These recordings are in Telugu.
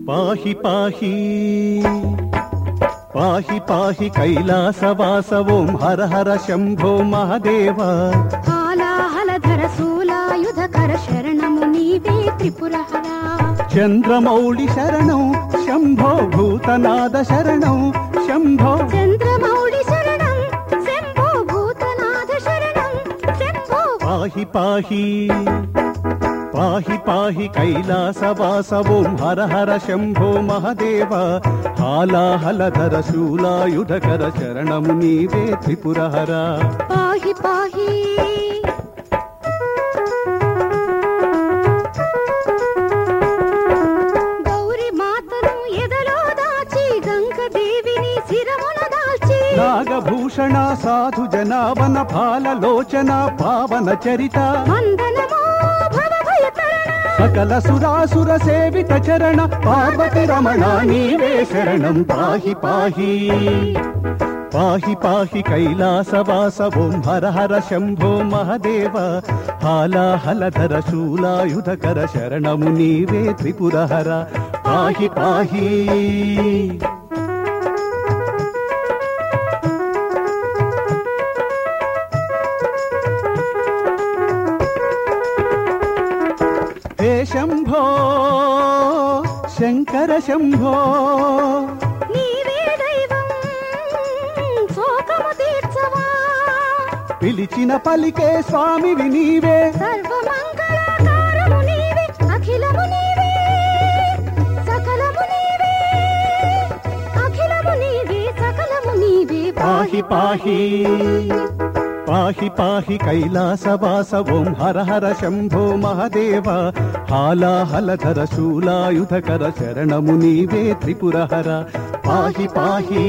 పాహి పాహి పాహి పాహి కైలాసవాస ఓం హర హర శంభో మహదేవ హాలాహలధర శూలాయుధకర శరణము నీవే త్రిపురహర చంద్రమౌళి శరణం శంభో భూతనాద శరణం శంభో చంద్రమౌళి శరణం శంభో భూతనాథ శరణం శంభో పాహి పాహి పాహి పాహి కైలాసవాస ఓం హర హర శంభో మహదేవ హాలాహలధర శూలాయుధకర శరణము నీవే త్రిపురహర పాహి పాహి గౌరి మాతను ఎదలో దాచి గంగదేవిని శిరమున దాల్చి నాగభూషణ సాధు జనావన పాలలోచన పావన చరిత వందనమో భవభయతరణ సకల సురాసుర సేవిత చరణ పార్వతి రమణ నీవే శరణం పాహి పాహి పాహి పాహి కైలాసవాస ఓం హర హర శంభో మహదేవ హాలాహలధర శూలాయుధకర శరణము నీవే త్రిపురహర పాహి పాహి హే శంభో శంకర శంభో నీవే దైవం శోకము తీర్చవా పిలిచిన పలికే స్వామివి నీవే సర్వమంగళకారము నీవే అఖిలము నీవే సకలము నీవే అఖిలము నీవే సకలము నీవే పాహి పాహి పాహి పాహి కైలాసవాస ఓం హర హర శంభో మహదేవ హాలాహలధర శూలాయుధకర శరణము నీవే త్రిపురహర పాహి పాహి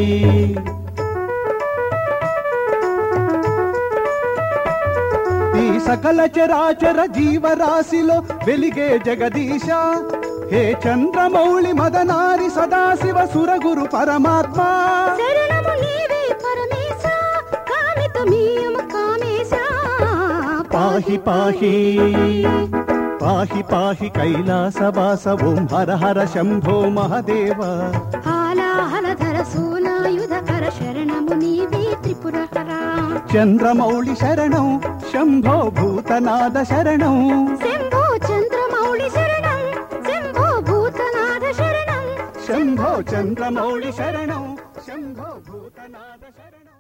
ఈ సకల చరాచర జీవరాశిలో వెలిగే జగదీశ హే చంద్రమౌళి మదనారి సదాశివ సురగురు పరమాత్మ శరణము నీవే పరమేశ కామితమీయము కామేశ పాహి పాహి పాహి పాహి కైలాసవాస ఓం హర హర శంభో మహదేవ హాలాహలధర శూలాయుధకర శరణము నీవే త్రిపురహర చంద్రమౌళి శరణం శంభో భూతనాద శరణం శంభో చంద్రమౌళి శరణం శంభో భూతనాథ శరణం శంభో చంద్రమౌళి శరణం శంభో భూతనాద శరణం